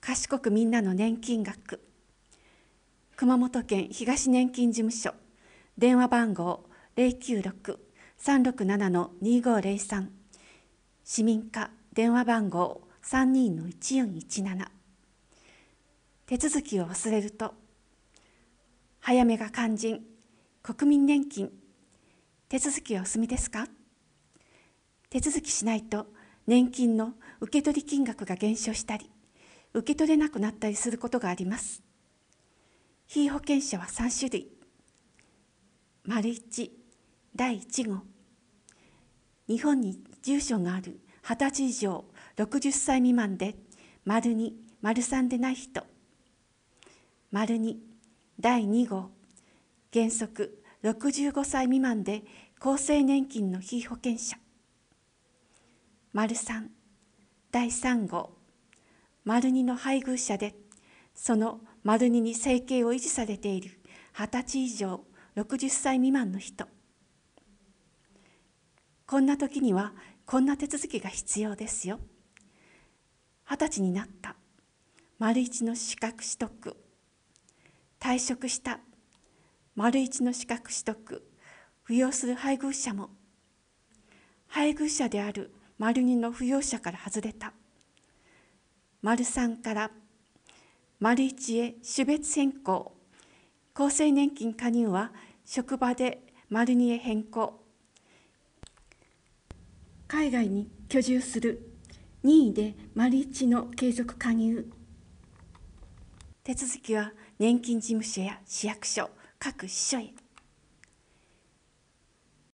賢くみんなの年金額。熊本県東年金事務所、電話番号096-367-2503、市民課電話番号32-1417。手続きを忘れると、早めが肝心、国民年金、手続きはお済みですか？手続きしないと年金の受け取り金額が減少したり、受け取れなくなったりすることがあります。被保険者は3種類。1、第1号。日本に住所がある20歳以上60歳未満で、2、3でない人。2、第2号。原則65歳未満で厚生年金の被保険者。3、第3号。2の配偶者で、その2に生計を維持されている20歳以上60歳未満の人。こんな時にはこんな手続きが必要ですよ。20歳になった。1の資格取得。退職した。1の資格取得。扶養する配偶者も。配偶者である2の扶養者から外れた。3から1へ種別変更。厚生年金加入は職場で2へ変更。海外に居住する任意で1の継続加入。手続きは年金事務所や市役所、各支所へ。